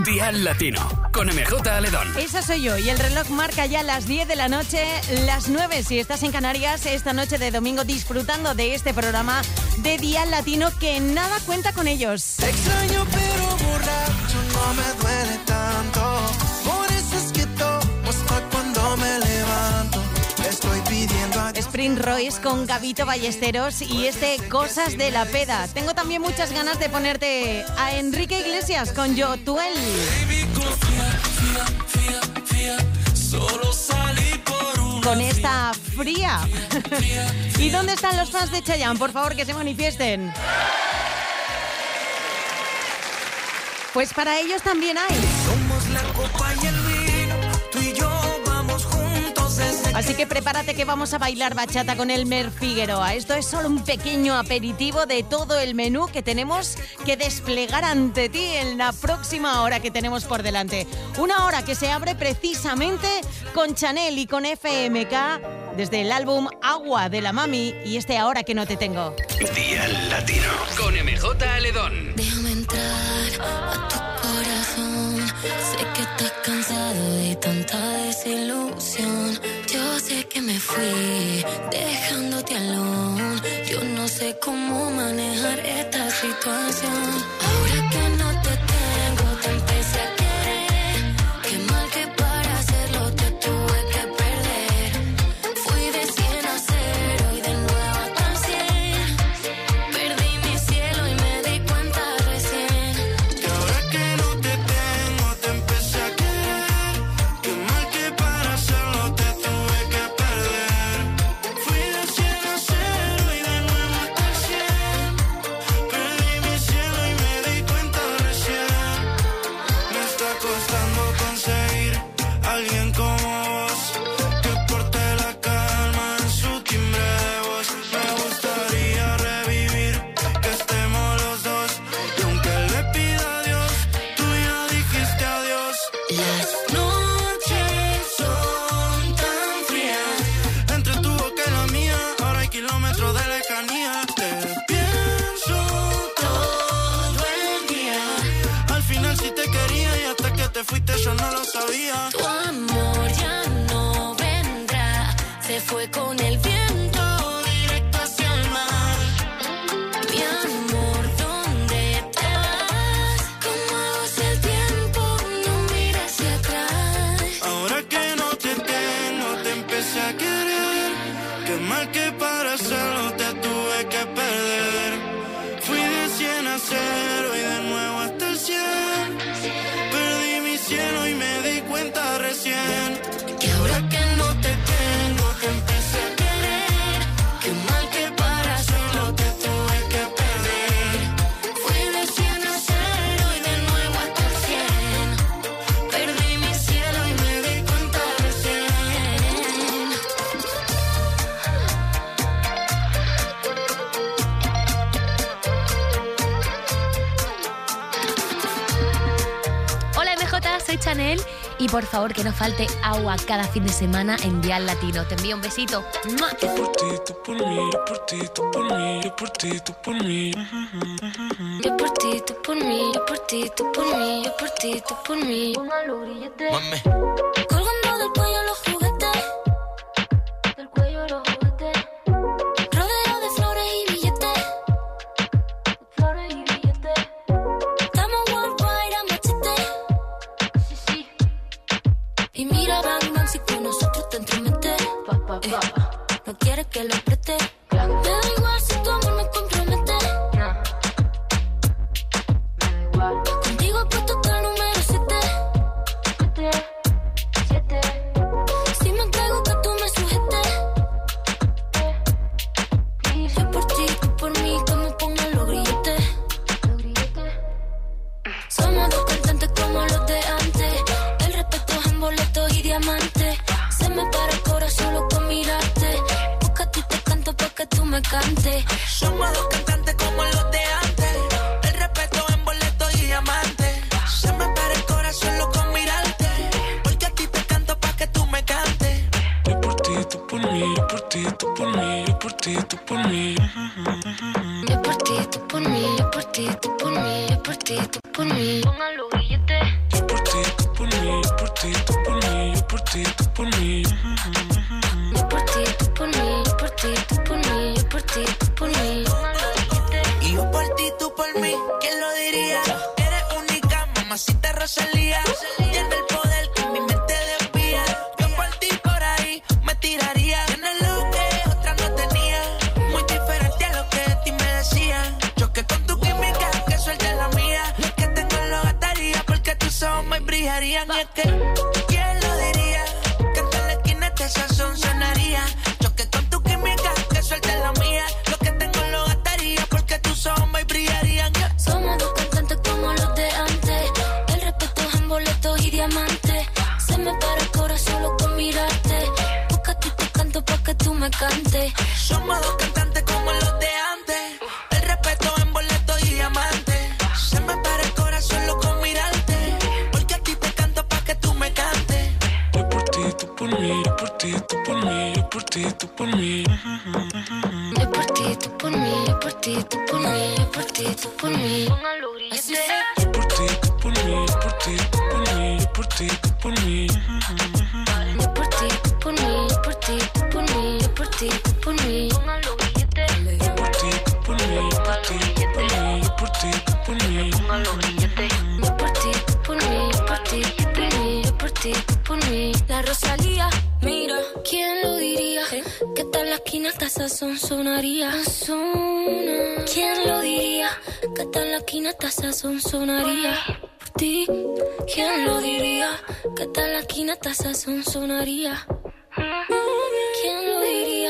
Dial Latino, con MJ Aledón. Esa soy yo, y el reloj marca ya las 10 de la noche, las 9 si estás en Canarias, esta noche de domingo disfrutando de este programa de Dial Latino, que nada cuenta con ellos. Te extraño pero borracho no me duele tanto, por eso es que tomo hasta cuando me levanto. Estoy pidiendo a Spring Royce con Gabito Ballesteros y Cosas de la Peda. Tengo también muchas ganas de ponerte a Enrique Iglesias con Yo Tuel. solo salí por una Con esta Fría. ¿Y dónde están los fans de Chayanne? Por favor, que se manifiesten. Pues para ellos también hay. Somos la copa y el vino, tú y yo vamos juntos desde... Así que prepárate que vamos a bailar bachata con Elmer Figueroa. Esto es solo un pequeño aperitivo de todo el menú que tenemos que desplegar ante ti en la próxima hora que tenemos por delante. Una hora que se abre precisamente con Chanel y con FMK desde el álbum Agua de la Mami y Ahora que no te tengo. Dial Latino, con MJ Aledón. Déjame entrar a tu corazón. Sé que estás cansado de tanta desilusión. Yo sé que me fui dejándote alone. Yo no sé cómo manejar esta situación. Ahora que no te tengo, te empecé a querer. Qué mal que para hacerlo te tuve que perder. Fui de 100 a 0 y de nuevo hasta el 100. Perdí mi cielo y me di cuenta recién. Que ahora que no te tengo, te empecé a querer. Qué mal que para hacerlo te tuve que perder. Fui de 100 a 0 y de nuevo hasta el 100. Perdí mi cielo y me di cuenta recién. Me está costando conseguir alguien como vos, que porte la calma en su timbre de voz. Me gustaría revivir que estemos los dos, y aunque le pida a Dios, tú ya dijiste adiós. Las noches son tan frías. Entre tu boca y la mía, ahora hay kilómetros de lejanía. Te pienso Todo el día. al final si te quería, y hasta que te fuiste yo no lo sabía. Tu amor ya no vendrá. Se fue con el viento directo hacia el mar. Mi amor, ¿dónde te vas? ¿Cómo hago el tiempo? No mires hacia atrás. Ahora que no te tengo, te empecé a querer. Qué mal que para hacerlo te tuve que perder. Fui de 100 a 0 y de nuevo hasta el 100. Perdí mi cielo y me di cuenta recién. Que ahora que no te tengo, te empecé a querer. Qué mal que para hacerlo te tuve que perder. Fui de 100 a 0 y de nuevo hasta el 100. Perdí mi cielo y me di cuenta recién. Hola MJ, soy Chanel y por favor que no falte agua cada fin de semana en Dial Latino. Te envío un besito. ¡Mua! Yo por ti, tú por mí, yo por ti, tú por mí, yo por ti, tú por mí. Yo por ti, tú por mí, yo por ti, tú por mí, yo por ti, tú por mí. Mami. Colgando del cuello los juguetes. Del cuello los juguetes. Rodeo de flores y billetes. Flores y billetes. Estamos worldwide a machete. Sí, sí. Y mira, Bang Bang, si con nosotros te entromete. No quieres que lo apriete. Me da igual si tu amor me compromete. Contigo he puesto hasta el número 7. Si me entrego que tú me sujetes. Yo por ti, tú por mí, que me pongan los grilletes. Somos dos cantantes como los de antes. El respeto es en boletos y diamantes. Se me para el corazón solo con mirarte. Porque a ti te canto pa' que tú me cantes. Somos dos cantantes como los de antes. El respeto en boleto y diamante. Se me para el corazón loco con mirarte. Porque a ti te canto pa' que tú me cantes. Yo por ti, tú por mí, yo por ti, tú por mí, yo por ti, tú por mí. Yo por ti, tú por mí, yo por ti, tú por mí, yo por ti, tú por mí. Pongan los billetes. por mí, yo por ti, tú por mí, yo por ti, tú por mí. Yo por ti, tú por mí, yo por ti, tú por mí, yo por ti, tú por mí. Y yo por ti, tú por mí, ¿quién lo diría? Eres única, mamacita Rosalía. Tiene el poder que mi mente desvía. Yo por ti por ahí me tiraría. Tienes lo que otra no tenía. Muy diferente a lo que de ti me decían. Choque con tu química, que suelte la mía. Lo que tengo lo gastaría porque tus ojos me brillarían. Y es que, ¿quién lo diría? Que en la esquina este sazón sonaría. Choque con tu química, que suelte la mía. Lo que tengo lo gastaría porque tus ojos me brillarían. Somos dos cantantes como los de antes. El respeto es en boletos y diamantes. Se me para el corazón solo con mirarte. Busca a ti te canto pa' que tú me cantes. Somos dos cantantes como los de antes. El respeto en boletos y diamantes. Se me para el corazón solo con mirarte. Porque a ti te canto pa' que tú me cantes. Yo por ti, tú por mí, yo por ti, tú por mí, yo por ti, tú por mí. Yo por ti, tú por mí, yo por ti, tú por mí, yo por ti, tú por mí. Así fue. Yo por ti, tú por mí, yo por ti, tú por mí, yo por ti, tú por mí. Yo por ti, tú por mí, yo por ti, tú por mí, yo por ti, tú por mí. Yo por ti, tú por mí, yo por ti, tú por mí, yo por ti, tú por mí. Yo por ti, tú por mí, yo por ti, tú por mí, yo por ti, tú por mí. La Rosalía, mira, ¿quién lo diría? Que tal la esquina hasta sazón sonaría. ¿Quién lo diría? Que tal la esquina hasta sazón sonaría. Por ti, ¿quién lo diría? Que tal la esquina hasta sazón sonaría. ¿Quién lo diría?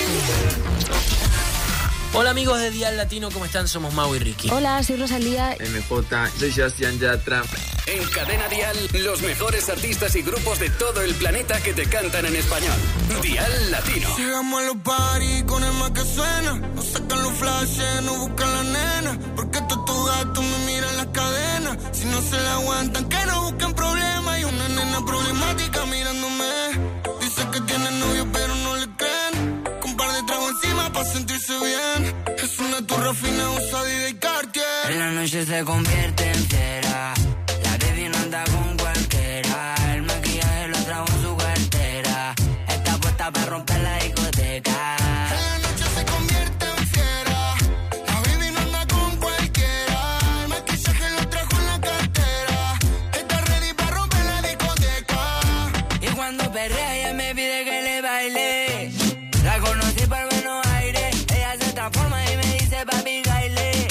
Hola amigos de Dial Latino, ¿cómo están? Somos Mau y Ricky. Hola, soy Rosalía. MJ, soy Sebastián Yatra. En Cadena Dial, los mejores artistas y grupos de todo el planeta que te cantan en español. Dial Latino. Llegamos a los parties con el más que suena. No sacan los flashes, no buscan la nena. Porque estos gatos me miran las cadenas. Si no se la aguantan, que no busquen problemas. Y una nena problemática mirándome. Dice que tiene novio pero no le creen. Con par de tragos encima pa' sentirse bien. Es una turra fina, usa Adidas y Cartier. En la noche se convierte en fiera. La baby no anda con cualquiera. El maquillaje lo trajo en su cartera. Está puesta para romper la discoteca. En la noche se convierte en fiera. La baby no anda con cualquiera. El maquillaje lo trajo en la cartera. Está ready para romper la discoteca. Y cuando perrea ella me pide que le baile. La conocí por Buenos Aires. Ella se transforma y me dice papi baile.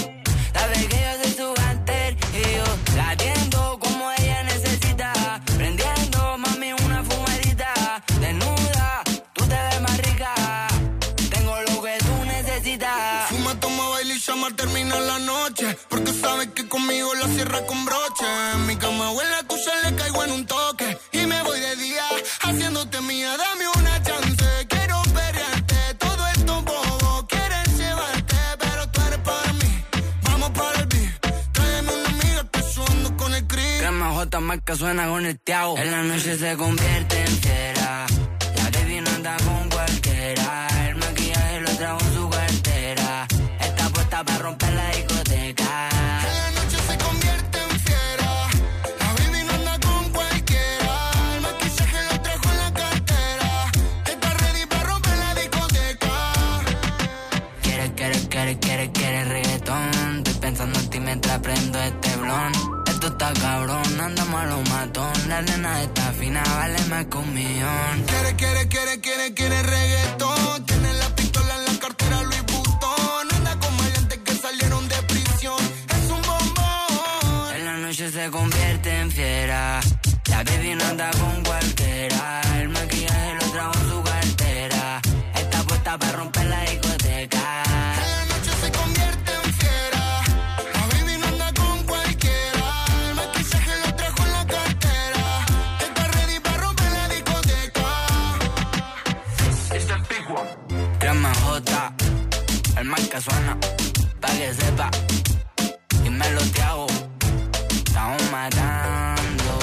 Sabe que yo soy su hunter y yo la atiendo como ella necesita. Prendiendo mami una fumadita. Desnuda, tú te ves más rica. Tengo lo que tú necesitas. Fuma, toma, baila y llama, termina la noche. Porque sabes que conmigo la cierra con broche. En mi cama o en la tuya le caigo en un toque. Y me voy de día haciéndote mía. Dame una chance, quiero perrearte. Todo esto bobo quieren llevarte. Pero tú eres para mí, vamos para el beat. Tráeme una amiga, estoy sudando con el Cris. Crema J marca suena con el Tiago. En la noche se convierte en fiera. La baby no anda con cualquiera. El maquillaje lo trajo en su cartera. Está puesta para romper la discoteca. En la noche se convierte en fiera. La baby no anda con cualquiera. El maquillaje lo trajo en la cartera. Está ready para romper la discoteca. Quiere reggaetón. Estoy pensando en ti mientras prendo este blon. Esto está cabrón, andamos a lo matón. La nena está fina, vale más que $1 millón. Quiere reggaetón. Tiene la pistola en la cartera Louis Vuitton. Anda con maleantes que salieron de prisión. Es un bombón. En la noche se convierte en fiera. La baby no anda con cualquiera. El maquillaje lo trajo en su cartera. Está puesta para romper la discoteca. En la noche se convierte en fiera. La baby no anda con cualquiera. El maquillaje lo trajo en la cartera. Está ready para romper la discoteca. Crema J, el marca suena, pa' que sepa. Y me lo te hago, estamos matando.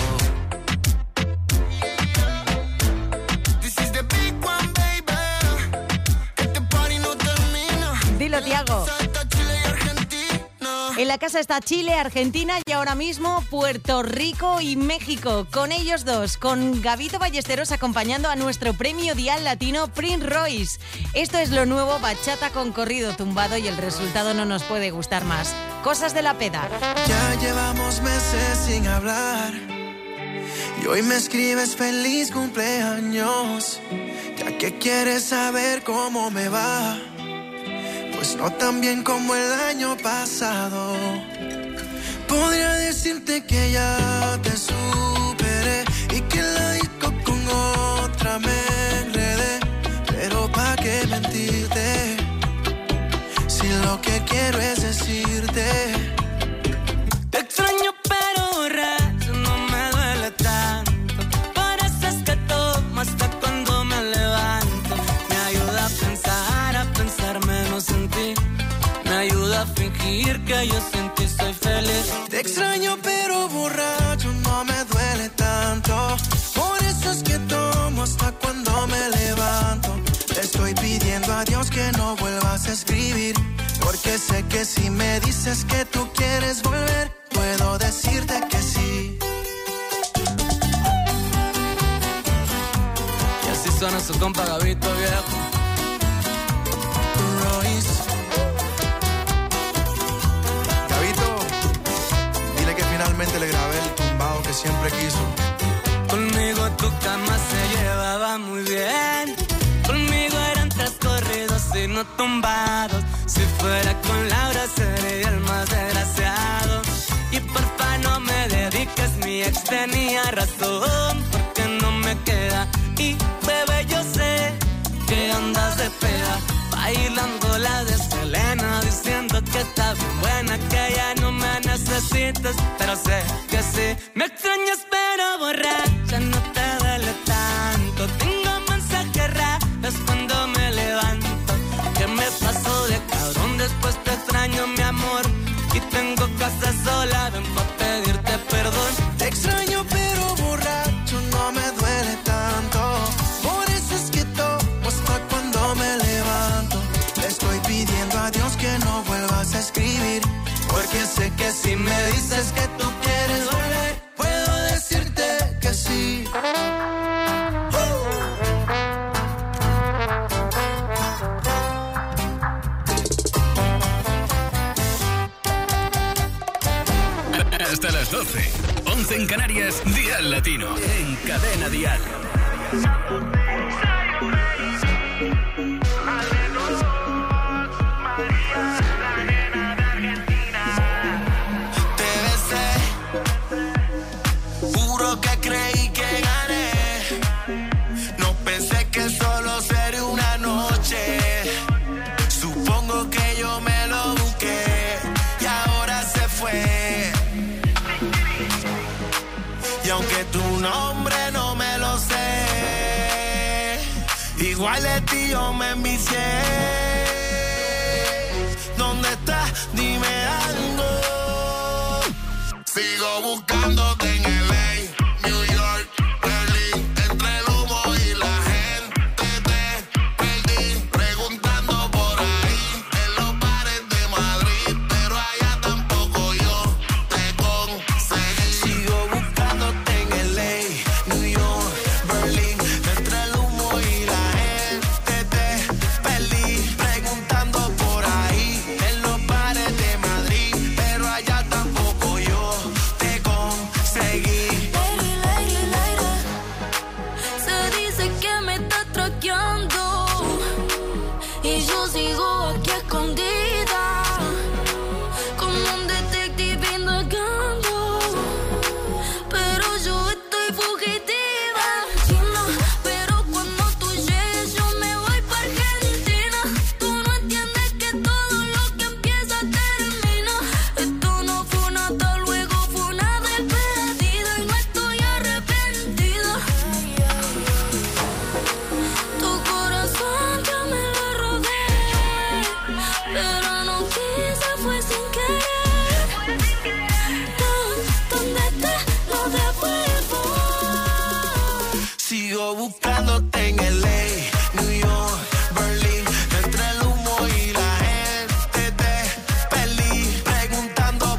This is the big one, baby. Este party no termina. Dilo, Tiago. Salta Chile y Argentina. El la casa está Chile, Argentina y ahora mismo Puerto Rico y México. Con ellos dos, con Gabito Ballesteros acompañando a nuestro premio Dial Latino Prince Royce. Esto es lo nuevo, bachata con corrido tumbado y el resultado no nos puede gustar más. Cosas de la peda. Ya llevamos meses sin hablar y hoy me escribes feliz cumpleaños, ya que quieres saber cómo me va. Pues no tan bien como el año pasado. Podría decirte que ya te superé y que en la disco con otra me enredé, pero pa' qué mentirte si lo que quiero es decirte. Te extraño pero borracho no me duele tanto. Por eso es que tomo hasta cuando me levanto. Me ayuda a pensar menos en ti. Me ayuda a fingir que yo sin ti soy feliz. Te extraño pero borracho no me duele tanto. Por eso es que tomo hasta cuando me levanto. Le estoy pidiendo a Dios que no vuelvas a escribir, porque sé que si me dices que tú quieres volver, puedo decirte que sí. Y así suena su compa Gabito, viejo. Royce. Gabito, dile que finalmente le grabé el tumbado que siempre quiso. Conmigo tu cama se llevaba muy bien. Conmigo eran 3 corridos y no tumbados. Si fuera con Laura sería el más desgraciado. Y porfa no me dediques, mi ex tenía razón, porque no me queda. Y bebé yo sé que andas de peda, bailando la de Selena, diciendo que está bien buena, que ya no me necesitas, pero sé que sí. Me extrañas pero borracha no te duele tanto. Tengo mensajes raros cuando me levanto. ¿Qué me pasó de cabrón? Después te extraño mi amor y tengo casa sola, ven pa' pedirte perdón. Te extraño pero borracho no me duele tanto. Por eso es que tomo hasta cuando me levanto. Le estoy pidiendo a Dios que no vuelvas a escribir, porque sé que si me dices que tú quieres volver, puedo decirte que sí. Hasta las 12, 11 en Canarias, Dial Latino, en Cadena Dial. Te besé, juro que creí que gané. No pensé que solo sería una noche. Supongo que yo me lo busqué y ahora se fue. Y aunque tu nombre no me lo sé, igual de ti yo me envicié. ¿Dónde estás? Dime algo. Sigo buscándote en LA, New York, Berlín, entre el humo y la gente te perdí, preguntando por ahí en los bares de Madrid, pero allá tampoco yo te conseguí. Sigo buscándote en LA, New York, Berlín, entre el humo y la gente te perdí, preguntando por ahí en los bares de Madrid, pero allá tampoco yo te conseguí. Se dice que me estás traqueando y yo sigo aquí escondida, como un detective indagando, pero yo estoy fugitiva. China, pero cuando tú llegues yo me voy pa' Argentina. Tú no entiendes que todo lo que empieza termina. Esto no fue una hasta luego, fue una despedida y no estoy arrepentida. Tu corazón ya me lo robé, pero no quise, fue sin querer. ¿Dónde te lo devuelvo? Sigo buscándote en LA, New York, Berlín, entre el humo y la gente te perdí, preguntando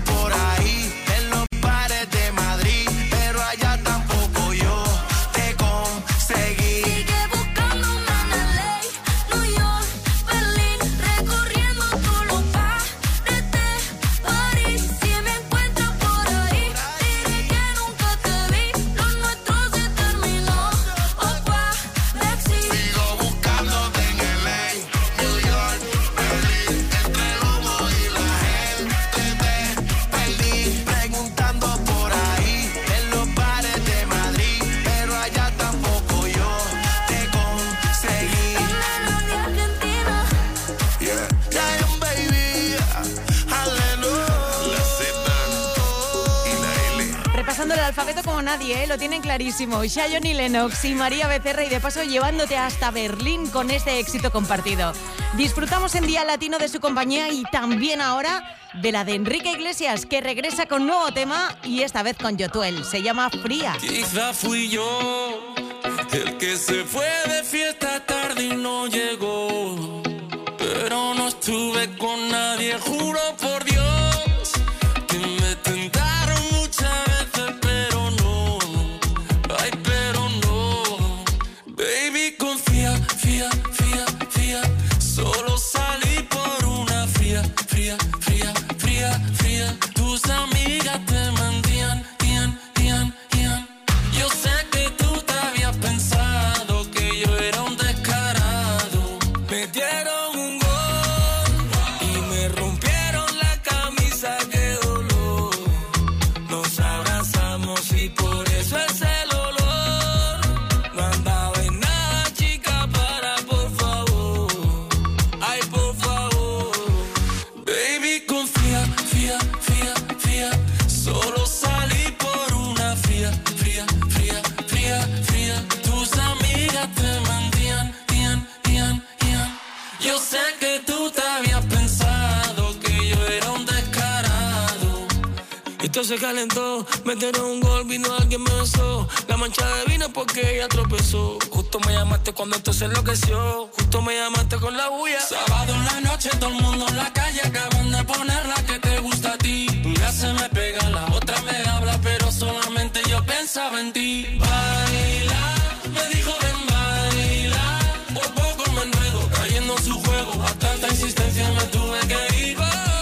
repasando el alfabeto como nadie, ¿eh? Lo tienen clarísimo. Chayanne y Lennox y María Becerra, y de paso llevándote hasta Berlín con este éxito compartido. Disfrutamos en Día Latino de su compañía y también ahora de la de Enrique Iglesias, que regresa con nuevo tema y esta vez con Yotuel. Se llama Fría. Quizá fui yo el que se fue de fiesta tarde y no llegó, pero no estuve con nadie, juro por Dios que me tentaron muchas veces, pero no, ay, pero no. Baby, confía, fía, fía, fía, solo salí por una fría, fría, fría, fría, fría. Tus amigas te mentían, tían, tían, tían. Yo sé que tú te habías pensado que yo era un descarado. Me dieron un gol y me rompieron la camisa, qué dolor. Nos abrazamos y por eso es el olor. No andaba en nada, chica, para, por favor. Ay, por favor. Baby, confía, fía, fía, fía. Solo salí por una fría, fría, fría, fría, fría. Tus amigas te mentían, tían, tían, tían. Yo sé que tú te habías pensado que yo era un descarado. Esto se calentó, metieron un gol, vino alguien me besó. La mancha de vino porque ella tropezó. Justo me llamaste cuando esto se enloqueció. Justo me llamaste con la bulla. Sábado en la noche, todo el mundo en la calle. Acaban de poner la que te gusta a ti. Una se me pega, la otra me habla, pero solamente yo pensaba en ti. Baila, me dijo ven baila. Por poco me enredo, cayendo en su juego. A tanta insistencia me tuve que ir.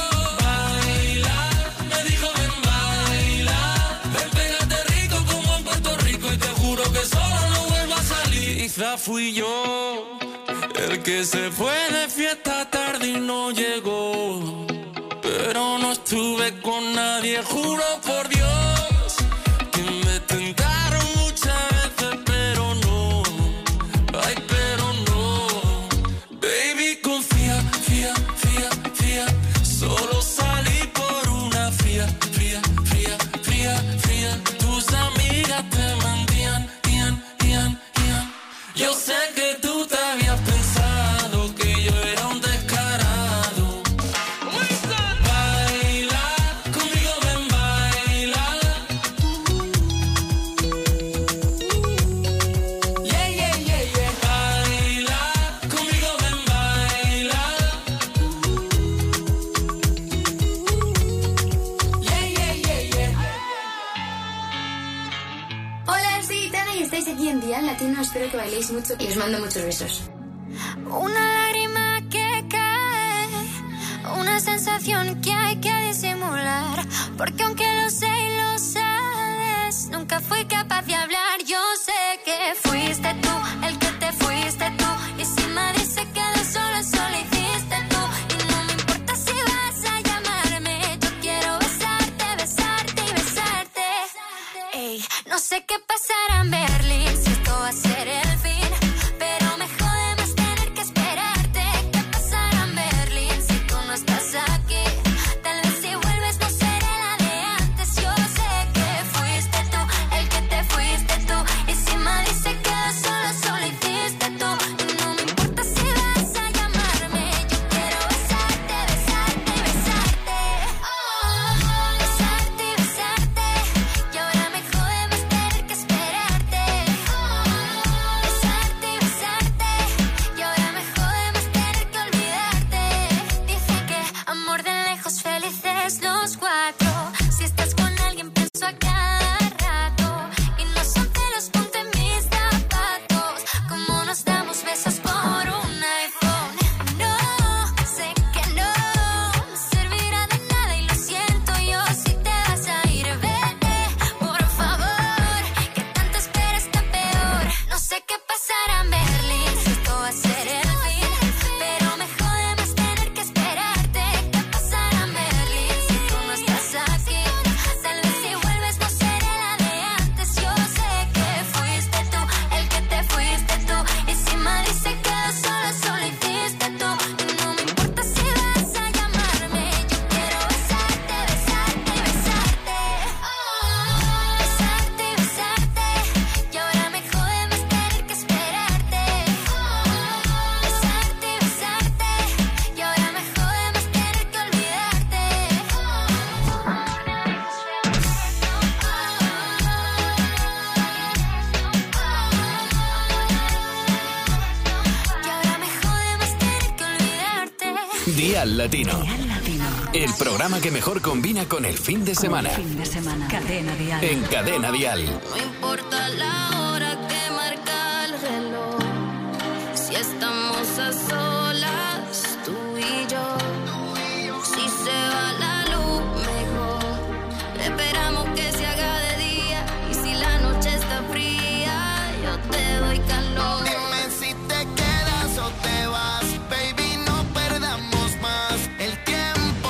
Baila, me dijo ven baila. Ven, pégate rico como en Puerto Rico y te juro que solo no vuelvo a salir. Quizá fui yo el que se fue de fiesta tarde y no llegó, pero no estuve con nadie, juro por Dios que me tentaron muchas veces, pero no, ay, pero no. Baby, confía, fía, fía, fía, solo salí por una fría, fría, fría, fría, fría. Tus amigas te mentían, tían, tían, tían. Yo sé que tú te habías pensado que yo era un descarado. Baila, conmigo ven baila. Yeah, yeah, yeah, yeah. Baila, conmigo ven baila. Yeah, yeah, yeah, yeah. Hola, soy Tana y estáis aquí en Día Latino. Espero que bailéis mucho y os mando muchos besos. Una lágrima que cae, una sensación que hay que disimular, porque aunque lo sé y lo sabes, nunca fui capaz de hablar. Yo sé que fuiste tú el que te fuiste tú, y si Madrid se quedó solo hiciste tú. Y no me importa si vas a llamarme, yo quiero besarte, besarte y besarte. Ey, no sé qué pasará en Berlín, si esto va a ser el fin, pero me jode más tener que esperarte. ¿Qué pasará en Berlín si tú no estás aquí? Tal vez si vuelves no seré la de antes. Yo sé que fuiste tú el que te fuiste tú, y si Madrid se quedó solo hiciste tú. Y no me importa si vas a llamarme, yo quiero besarte, besarte y besarte. Besarte y besarte, y ahora me jode más tener que esperarte. Dial Latino. El programa que mejor combina con el fin de semana. Cadena Dial. En Cadena Dial. No importa la hora que marca el reloj, si estamos a solas, tú y yo. Si se va la luz, mejor esperamos que se haga de día. Y si la noche está fría, yo te doy calor. Dime si te quedas o te vas, baby, no perdamos más el tiempo,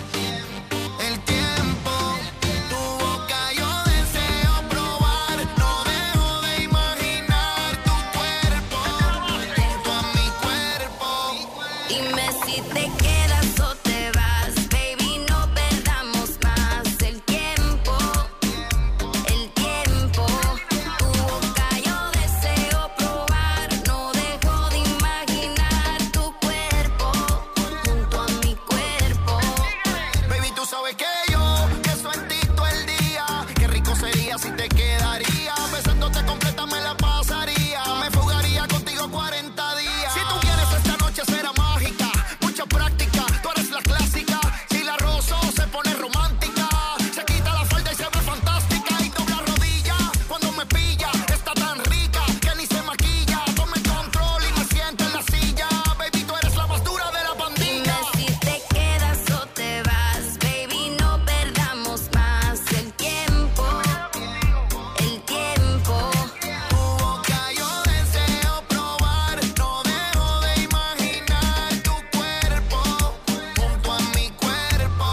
el tiempo. Tu boca yo deseo probar, no dejo de imaginar tu cuerpo junto a mi cuerpo. Dime si te quedas o te vas, baby, no perdamos más el tiempo, el tiempo. Tu boca yo deseo probar, no dejo de imaginar tu cuerpo junto a mi cuerpo. Baby, tú sabes que yo pienso en ti todo el día. Qué rico sería si te quedaría. Besándote completa me la pasaría. Me fugaría contigo 40 días. Si tú quieres esta noche será mágica. Mucha práctica, tú eres la clásica. Si la rozo se pone romántica. Se quita la falda y se ve fantástica. Y dobla rodilla cuando me pilla. Está tan rica que ni se maquilla. Toma el control y me siento en la silla. Baby, tú eres la más dura de la Dime pandilla. si te quedas o te vas, baby, no perdamos más el tiempo, el tiempo. Tu boca yo deseo probar, no dejo de imaginar tu cuerpo junto a mi cuerpo.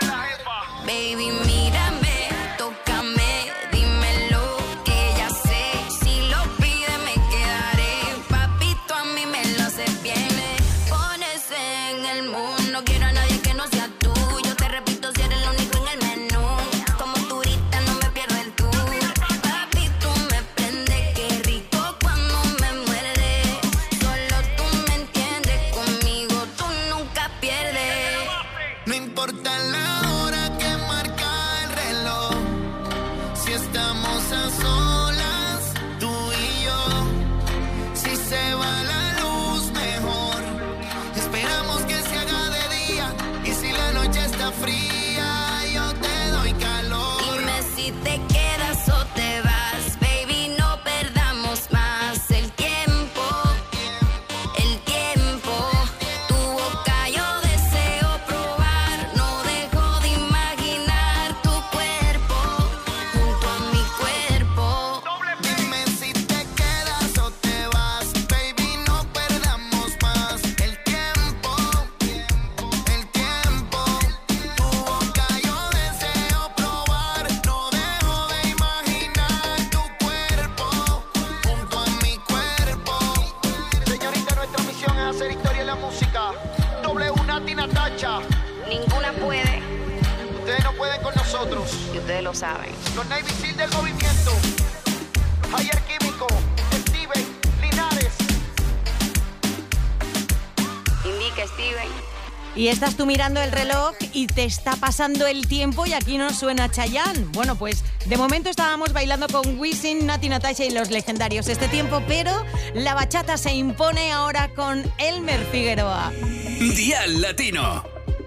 Baby, mírame, tócame, dímelo que ya sé. Si lo pide me quedaré, papito a mí me lo hace bien. Pones en el mundo, quiero a nadie que no sea tú. Yo te repito si eres lo único en el menú. Como turista no me pierdo el tour. Papi, tú me prendes, qué rico cuando me muerdes. Solo tú me entiendes, conmigo tú nunca pierdes. No importa la hora que marca el reloj, si estamos a solas, tú y yo. Si se va la luz, mejor esperamos que se haga de día. Y si la noche está fría, yo te doy calor. Dime si te quedas o te vas, baby, no perdamos más el tiempo, el tiempo. Tu boca yo deseo probar, no dejo de imaginar tu cuerpo junto a mi cuerpo. Dime si te quedas o te vas, baby, no perdamos más el tiempo, el tiempo. Tu boca yo deseo probar, no dejo de imaginar tu cuerpo junto a mi cuerpo. Señorita, nuestra misión es hacer historia en la música. W Nati Natacha, Ninguna puede, ustedes no pueden con nosotros. y ustedes lo saben. Los Navy Seal del movimiento, Javier Químico, Steven Linares. Indica, Steven. Y estás tú mirando el reloj y te está pasando el tiempo y aquí no suena Chayanne. Bueno, pues de momento estábamos bailando con Wisin, Nati Natasha y los legendarios este tiempo, pero la bachata se impone ahora con Elmer Figueroa. Dial Latino.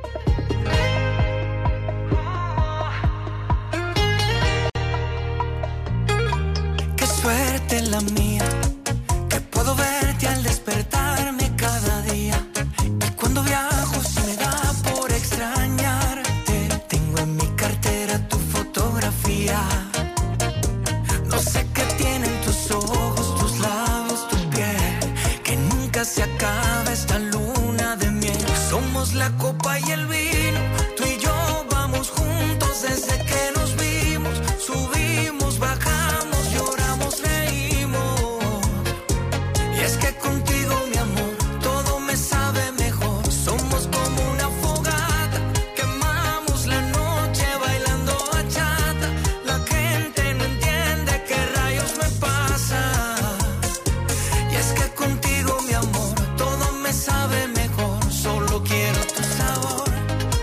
Qué suerte la mía, que puedo verte al despertarme cada día. Y cuando viajo se me da por extrañarte. Tengo en mi cartera tu fotografía. No sé qué tienen tus ojos, tus labios, tu piel, que nunca se acaba esta luna de miel. Somos la copa y el vino, tú y yo vamos juntos desde que nos vimos. Subimos, bajamos, lloramos, reímos. Y es que contigo, mi amor, todo me sabe mejor. Somos como una fogata, quemamos la noche bailando bachata. La gente no entiende qué rayos me pasa. Y es que contigo, mi amor, todo me sabe mejor. Solo quiero tu sabor.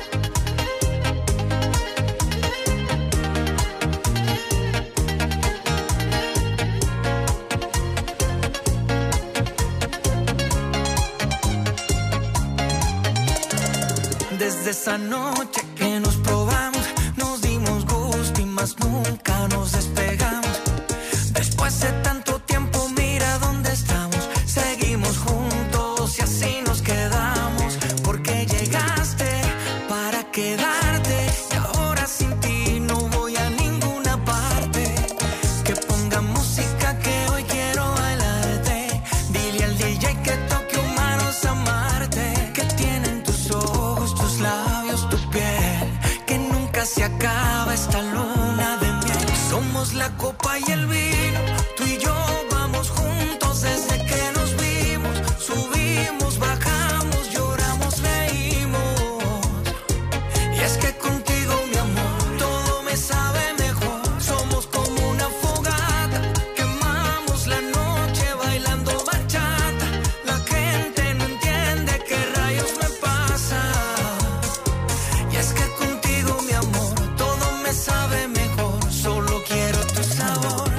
Desde esa noche que nos probamos, nos dimos gusto y más nunca nos despegamos. Después de tanto tiempo, mira dónde estamos. Seguimos juntos y así nos quedamos. Porque llegaste para quedarte y ahora sin ti no voy a ninguna parte. Que ponga música que hoy quiero bailarte. Dile al DJ que toque humanos amarte. Que tienen tus ojos, tus labios, tu piel. Que nunca se acaba esta luna de miel. Somos la copa y el vino. Tú y yo vamos juntos desde que nos vimos. Subimos, bajamos, lloramos, reímos. Y es que contigo, mi amor, todo me sabe mejor. Somos como una fogata, quemamos la noche bailando bachata. La gente no entiende qué rayos me pasa. Y es que contigo, mi amor, todo me sabe mejor. Solo quiero tu sabor.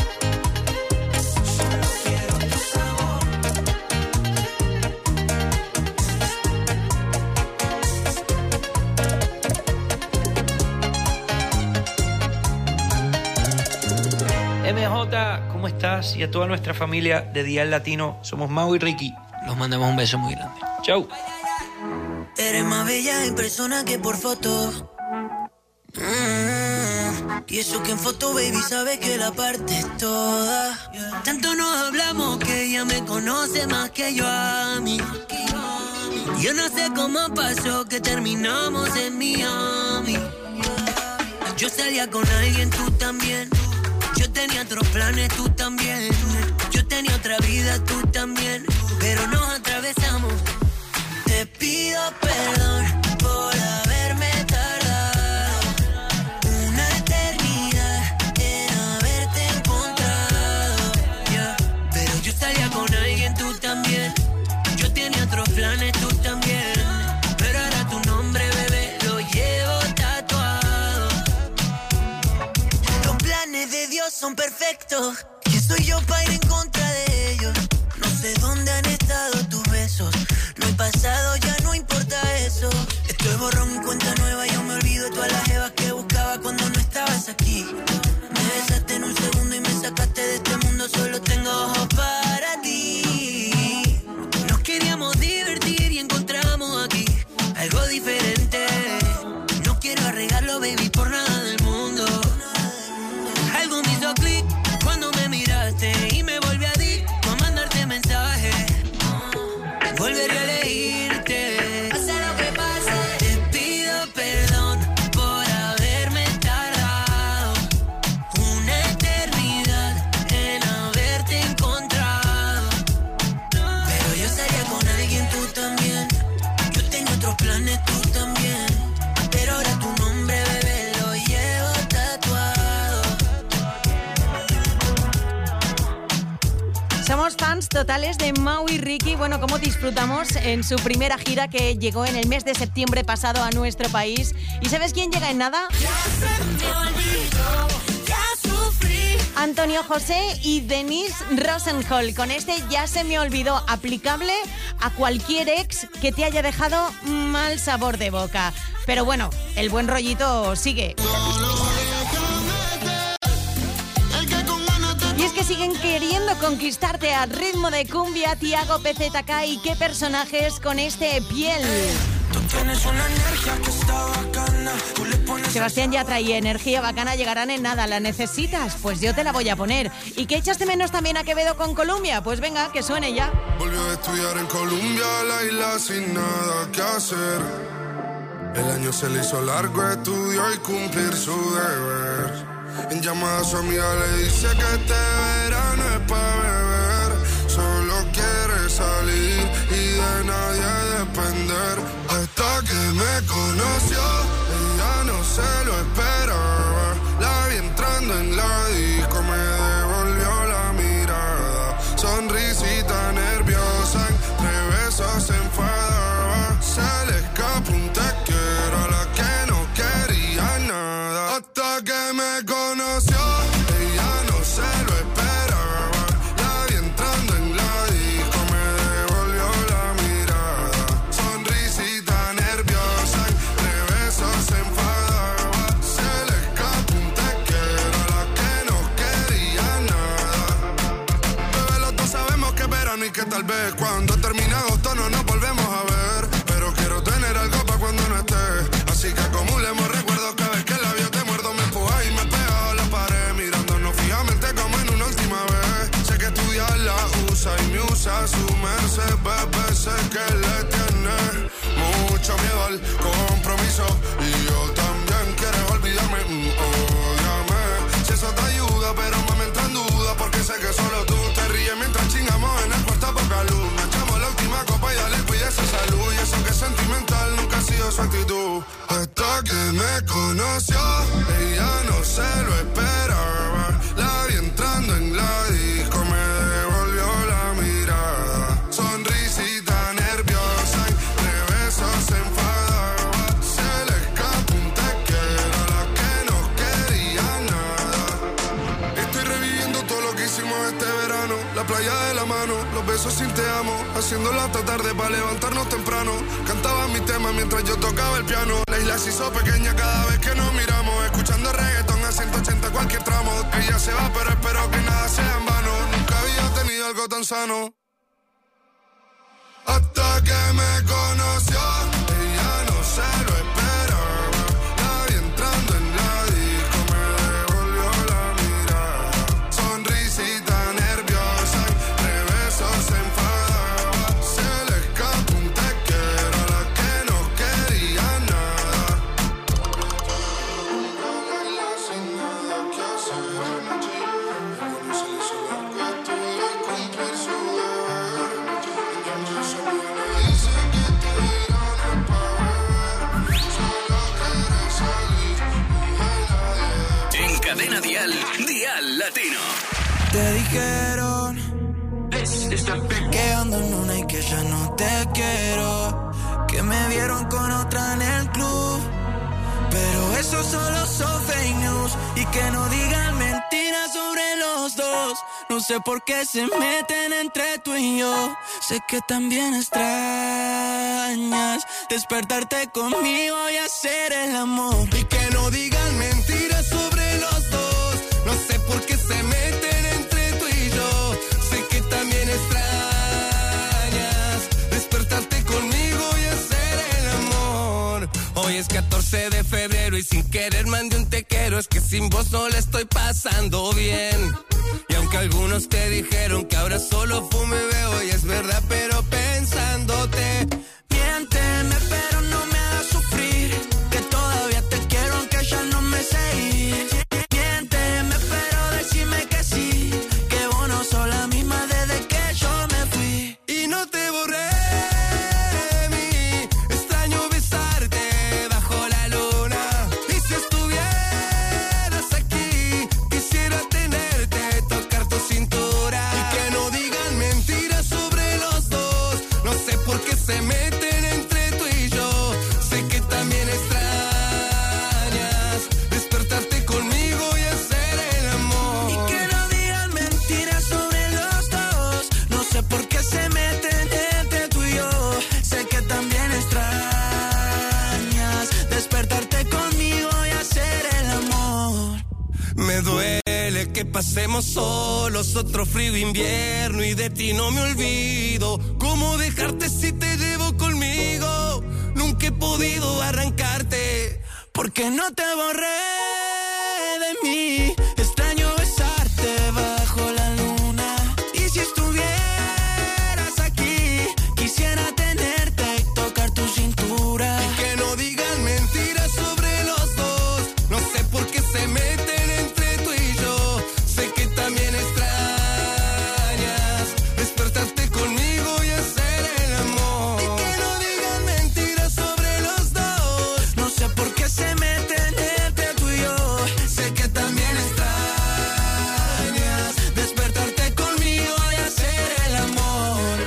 Solo quiero tu sabor. MJ, ¿cómo estás? Y a toda nuestra familia de Dial Latino, somos Mau y Ricky. Los mandamos un beso muy grande. Chau. Eres más bella en persona que por foto. Y eso que en foto, baby, sabe que la parte es toda. Tanto nos hablamos que ella me conoce más que yo a mí. Yo no sé cómo pasó que terminamos en Miami. Yo salía con alguien, tú también. Yo tenía otros planes, tú también. Yo tenía otra vida, tú también. Pero nos atravesamos. Te pido perdón por haberme tardado una eternidad en haberte encontrado. Yeah. Pero yo salía con alguien, tú también. Yo tenía otros planes, tú también. Pero ahora tu nombre, bebé, lo llevo tatuado. Los planes de Dios son perfectos. ¿Quién soy yo para ir en contra de ellos? No sé dónde han estado tus besos. No he pasado, ya no importa eso. Estoy borrón y cuenta nueva. Yo me olvido de todas las jevas que buscaba cuando no estabas aquí. Me besaste en un segundo y me sacaste de este mundo. Solo tengo ojos para ti. Nos queríamos divertir y encontramos aquí algo diferente. No quiero arreglarlo, baby, por nada del mundo. Algo me hizo clic cuando me miraste y me volví adicto a mandarte mensajes. Volveré a elegirte. Pasa lo que pase. Te pido perdón por haberme tardado una eternidad en haberte encontrado. Pero yo salía con alguien, tú también. Yo tengo otros planes, tú también. Pero ahora tu nombre, bebé, lo llevo tatuado. Somos fans totales de Mau y Ricky. Bueno, cómo disfrutamos en su primera gira que llegó en el mes de septiembre pasado a nuestro país. ¿Y sabes quién llega en nada? Antonio José y Denise Rosenhol. Con este Ya se me olvidó, aplicable a cualquier ex que te haya dejado mal sabor de boca. Pero bueno, el buen rollito sigue. Y es que siguen queriendo conquistarte al ritmo de cumbia. Tiago, PZK y qué personajes con este Piel. Sebastián Yatra y Energía Bacana llegarán en nada. ¿La necesitas? Pues yo te la voy a poner. ¿Y qué echaste menos también a Quevedo con Colombia? Pues venga, que suene ya. Volvió a estudiar en Colombia, la isla sin nada que hacer. El año se le hizo largo, estudió y cumplir su deber. En llamada a su amiga le dice que este verano es pa' beber. Solo quiere salir y de nadie depender. Hasta que me conoció, ella no se lo esperaba. La vi entrando en la disco, me devolvió la mirada. Sonrisita nerviosa, entre besos se enfadaba. Se le escapó un te quiero a la que no quería nada. Hasta que me conoció, ella no se lo esperaba. La vi entrando en la disco, me devolvió la mirada. Sonrisita nerviosa, tal vez cuando termine agosto no nos volvemos a ver. Pero quiero tener algo para cuando no estés. Así que acumulemos recuerdos cada vez que el labio te muerdo. Me empuja y me pega a la pared, mirándonos fijamente como en una última vez. Sé que estudiar la usa y me usa su merced, bebé. Sé que le tiene mucho miedo al compromiso. Y yo también quiero olvidarme, ódiame. Si eso te ayuda, pero me entra en duda, porque sé que solo tú te ríes mientras chingamos en el cuarto a poca luz. Nos echamos la última copa y dale, cuida esa salud. Y eso que es sentimental nunca ha sido su actitud. Hasta que me conoció, ella no se lo esperaba. La vi entrando en la disco, me devolvió la mirada. Sonrisita nerviosa y de besos se enfadaba. Se le escapó un te quiero, la que no quería nada. Estoy reviviendo todo lo que hicimos este verano. La playa de la mano, los besos sin te amo. Haciéndolo hasta tarde para levantarnos temprano. Cantaba mi tema mientras yo tocaba el piano. La isla se hizo pequeña cada vez que nos miramos. Escuchando reggaetón a 180 cualquier tramo. Ella se va pero espero que nada sea en vano. Nunca había tenido algo tan sano. Hasta que me conoció, ella no se lo esperaba. La vi entrando en la disco, me devolvió la mirada. Sonrisita nerviosa y de besos se enfadaba. Se le escapó un te quiero, la que no quería nada. Sin nada que hacer, no se le hizo el gato de cumplir su deber. Dice que te irán a pagar, solo quieres salir, no hay nadie. En Cadena Dial, Dial Latino. Te dijeron que ando en una y que ya no te quiero, que me vieron con otra en el club, pero eso solo son fake news. Y que no digan mentiras sobre los dos. No sé por qué se meten entre tú y yo. Sé que también extrañas despertarte conmigo y hacer el amor. Y que no digan mentiras sobre los dos. No sé por qué se meten entre tú y yo. Sé que también extrañas despertarte conmigo y hacer el amor. Hoy es 14 de febrero y sin querer mandé un te quiero. Es que sin vos no la estoy pasando bien. Y aunque algunos te dijeron que ahora solo fume veo, y es verdad, pero pensándote, miénteme pero no me hagas sufrir, que todavía te quiero aunque ya no me sé ir. Miénteme pero decime que sí, que vos no sos la misma desde que yo me fui. Y no te borré de mí, extraño besarte bajo la luna. Y si estuvieras aquí, quisiera tenerte, tocar tu cintura. Y que no digan mentiras sobre los dos. No sé por qué se meten entre tú y yo. Sé que también extrañas despertarte conmigo y hacer el amor. Y que no digan mentiras sobre los dos. No sé por qué se meten entre tú y yo. Sé que también extrañas despertarte conmigo y hacer el amor. Me duele que pasemos solos otro frío invierno y de ti no me olvido. ¿Cómo dejarte si te llevo conmigo? Nunca he podido arrancarte porque no te borré de mí. Extraño besarte bajo la luna. Y si estuvieras aquí, quisiera tenerte y tocar tu cintura. Y que no digan mentiras sobre los dos. No sé por qué se meten entre tú y yo. Sé que también extrañas despertarte conmigo y hacer el amor. Y que no digan mentiras sobre los dos. No sé por qué se meten entre tú y yo. Sé que también extrañas despertarte conmigo y hacer el amor.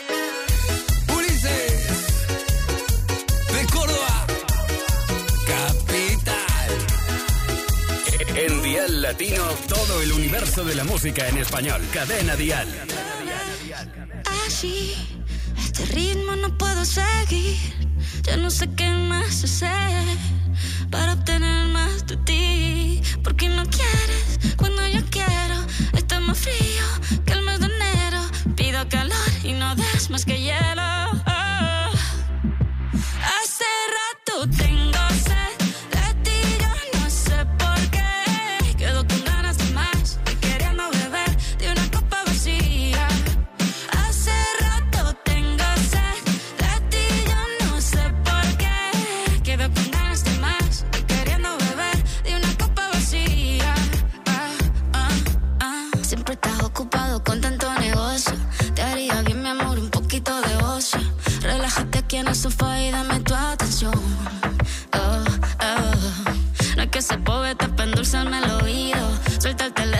Ulises de Córdoba, capital. En Dial Latino, todo el universo de la música en español. Cadena Dial. Así, este ritmo no puedo seguir. Ya no sé qué más hacer para obtener más de ti. Porque no quieres cuando yo quiero. Está más frío que el mes de enero. Pido calor y no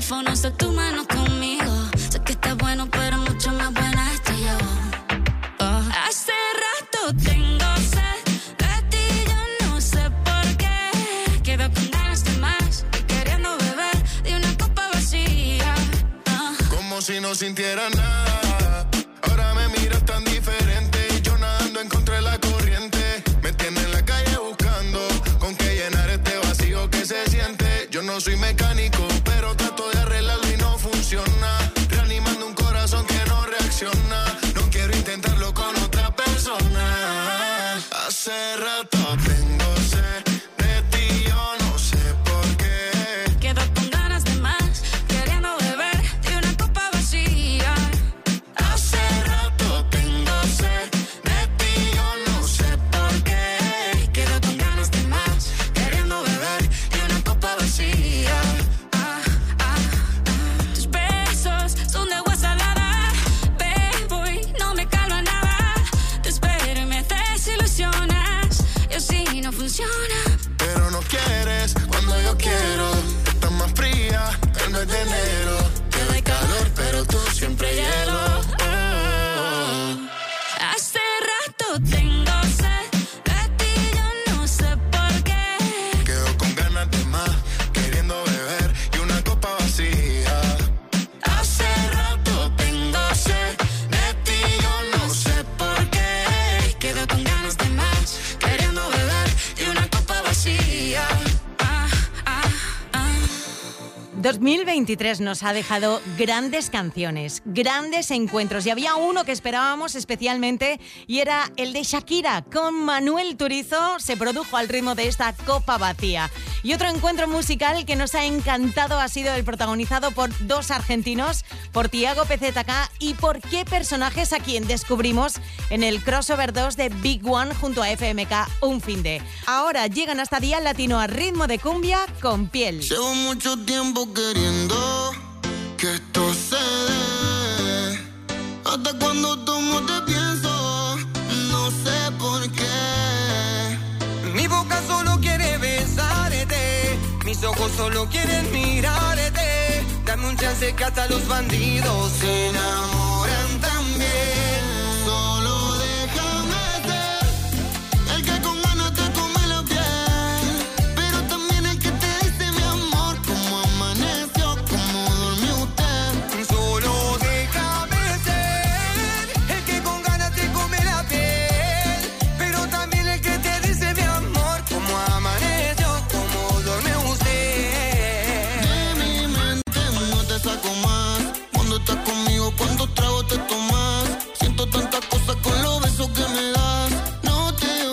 teléfono, sé tu mano conmigo. Sé que estás bueno, pero mucho más buena estoy yo. Hace rato tengo sed de ti, yo no sé por qué. Quedo con ganas de más, queriendo beber de una copa vacía. Como si no sintiera nada. Ahora me miras tan diferente y yo nadando en contra de la corriente. Me tiene en la calle buscando con qué llenar este vacío que se siente. Yo no soy mecánico, pero trato de arreglarlo y no funciona. Reanimando un corazón que no reacciona. No quiero intentarlo con otra persona. Hace rato tengo sed de ti, yo no sé por qué. Quedo con ganas de más, queriendo beber de una copa vacía. Hace rato tengo sed de ti, yo no sé por qué. Quedo con ganas de más, queriendo beber de una copa vacía. Tus besos son de agua salada, bebo y no me calma nada. Te espero y me desilusionas, y así no funciona. Pero no quieres cuando yo quiero. Estás más fría que el mes de enero. Te doy calor, pero tú siempre hielo. Hace rato tengo sed de ti, yo no sé por qué. Quedo con ganas de más, queriendo beber y una copa vacía. Hace rato tengo sed de ti, yo no sé por qué. Quedo con ganas de más, queriendo beber y una copa vacía. 2023 nos ha dejado grandes canciones, grandes encuentros, y había uno que esperábamos especialmente y era el de Shakira con Manuel Turizo. Se produjo al ritmo de esta copa vacía. Y otro encuentro musical que nos ha encantado ha sido el protagonizado por dos argentinos, por Tiago PZK y por qué personajes, a quien descubrimos en el crossover 2 de Big One junto a FMK Un Fin De. Ahora llegan hasta Dial Latino a ritmo de cumbia con Piel. Llevo mucho tiempo queriendo que esto se dé. Hasta cuando tomo te pienso, no sé por qué. Mi boca solo quiere besarte, mis ojos solo quieren mirarte. Dame un chance que hasta los bandidos se enamoran también. Solo déjame ser el que con ganas te come la piel, pero también el que te dice mi amor, cómo amaneció, cómo durmió usted. Solo déjame ser el que con ganas te come la piel, pero también el que te dice mi amor, cómo amaneció, cómo duerme usted. De mi mente no te saco más. Cuando estás conmigo, cuántos tragos te tomas. Siento tantas cosas con los besos que me das. No te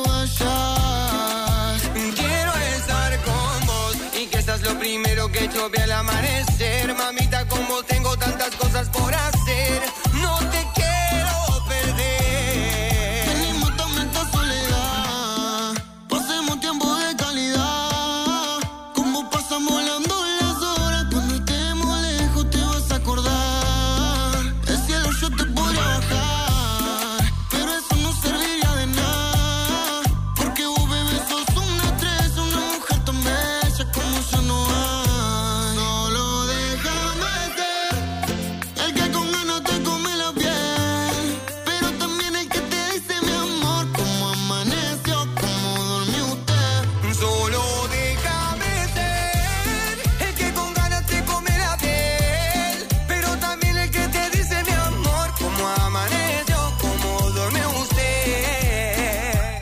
vayas. Quiero estar con vos y que seas lo primero que yo vea al amanecer. Mamita, con vos tengo tantas cosas por hacer. No te quiero perder. Tenemos también esta soledad. Pasemos tiempo de calidad. Como pasan volando las horas. Cuando estemos lejos te vas a acordar. El cielo yo te podría bajar, pero eso no serviría de nada. Porque vos, bebé, sos una estrella, una mujer tan bella como yo no hay. Solo déjame ser el que con ganas te come la piel, pero también el que te dice mi amor, cómo amaneció, cómo durmió usted. Solo déjame ser el que con ganas te come la piel, pero también el que te dice mi amor, cómo amaneció, cómo duerme usted.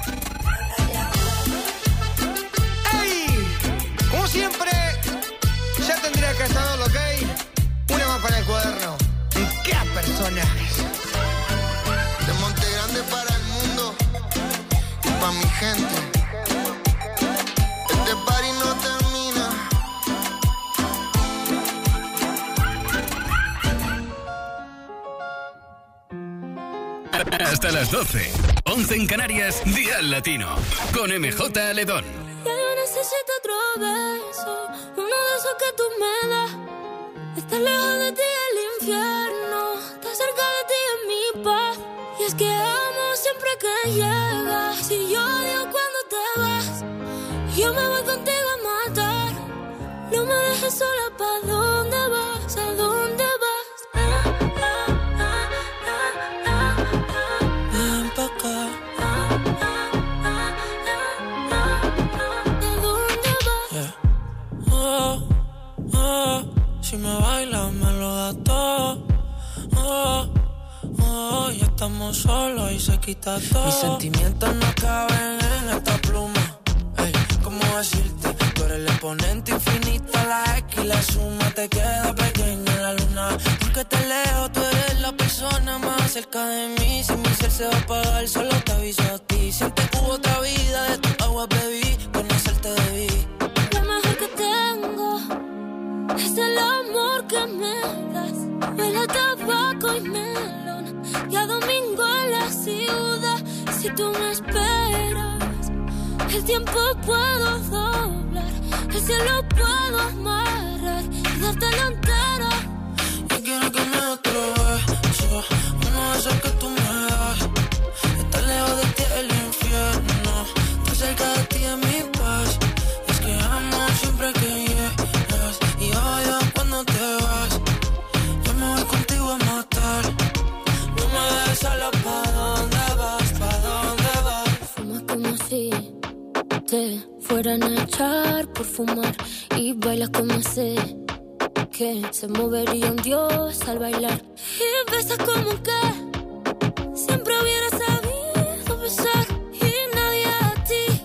¡Ey! Como siempre, ya tendría que saberlo, ¿ok? Una más para el cuaderno. ¡Qué personajes! De Monte Grande para el mundo y pa' mi gente. Este party no termina. Hasta las 12. 11 en Canarias, Dial Latino. Con MJ Ledón. Ya yo necesito otro beso, uno de esos que tú me das. Estar lejos de ti es el infierno, estar cerca de ti es mi paz. Y es que amo siempre que llegas, y yo odio cuando te vas. Yo me voy contigo a matar, no me dejes sola, ¿pa' dónde vas? si me bailas me lo das todo. Ya estamos solos y se quita todo. Mis sentimientos no caben en esta pluma. Ey, ¿cómo decirte? Tú eres el exponente infinito, la X y la suma te queda pequeña en la luna. Porque te leo, tú eres la persona más cerca de mí. Si mi ser se va a apagar, solo te aviso a ti. Siente que hubo otra vida, de tu agua bebí, conocerte debí. Lo mejor que tengo es el amor que me das. Huele a tabaco y melón, y a domingo en la ciudad. Si tú me esperas, el tiempo puedo doblar, el cielo puedo amarrar y dártelo entero. Yo quiero que me des otro beso, uno de esos que tú me das. Estar lejos de ti es el infierno, estar cerca de ti es mi paz. Es que amo siempre que llegas y odio cuando te vas. Yo me voy contigo a matar, no me dejes solo. ¿Pa' dónde vas? ¿Pa' dónde vas? Fumas como si te fueran a echar por fumar y bailas como sé que se movería un dios al bailar. Y besas como que siempre hubiera sabido besar y nadie a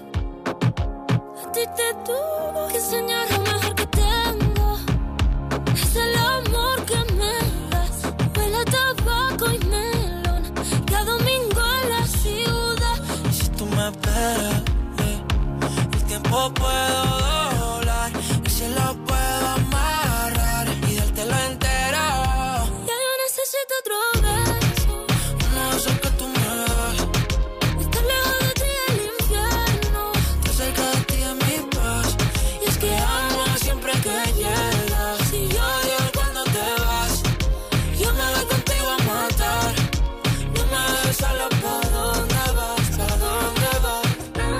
ti te tuvo que enseñar. Lo mejor que tengo es el amor que me das. Huele a tabaco y melón, y a domingo en la ciudad. Y si tú me esperas, el tiempo puedo doblar, el cielo puedo amarrar y dártelo entero. Ya yo necesito otro beso, uno de esos que tú me das. estar lejos de ti es el infierno, Estar cerca de ti es mi paz. y es que Amo siempre que llegas y odio cuando te vas. yo me voy contigo a matar. No me dejes solo. ¿Pa' dónde vas? ¿Pa' dónde vas?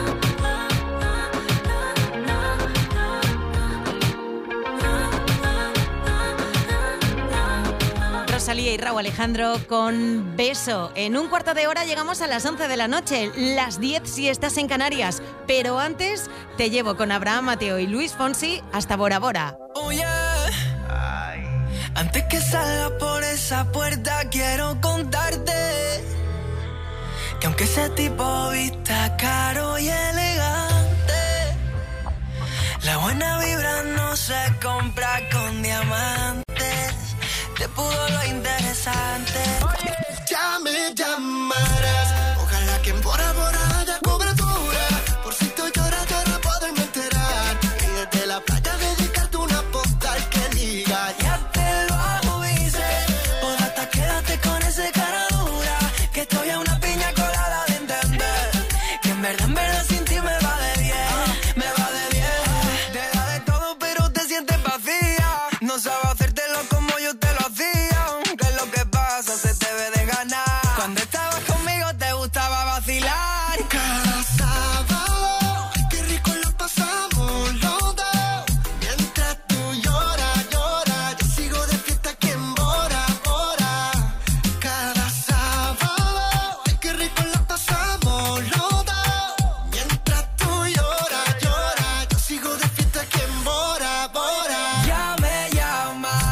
Rosalía y Rauw Alejandro con Beso. En un cuarto de hora llegamos a las 11 de la noche, las 10 si estás en Canarias. Pero antes te llevo con Abraham Mateo y Luis Fonsi hasta Bora Bora. Oh yeah. Antes que salga por esa puerta quiero contarte que aunque ese tipo vista caro y elegante, la buena vibra no se compra con diamantes. Te pudo lo interesante. Oye, ya me llamarás. Ojalá que en Bora Bora haya cobertura. Por si tú lloras, llora, poderme enterar. Y desde la playa dedicarte una postal que diga: Ya te lo avise, o hasta quédate con ese cara dura, que estoy a una piña colada de entender que en verdad sin ti me va de bien, me va de bien. Te da de todo pero te sientes vacía, no sabes hacértelo como yo te lo hacía. ¿Qué es lo que pasa? Se te ve de ganar. Cuando estabas conmigo te gustaba vacilar. cada sábado, qué rico lo pasamos los dos. Mientras tú lloras, lloras, yo sigo de fiesta aquí en Bora Bora. Cada sábado, qué rico lo pasamos los dos. Mientras tú lloras, lloras, yo sigo de fiesta aquí en Bora Bora. Ya me llamas.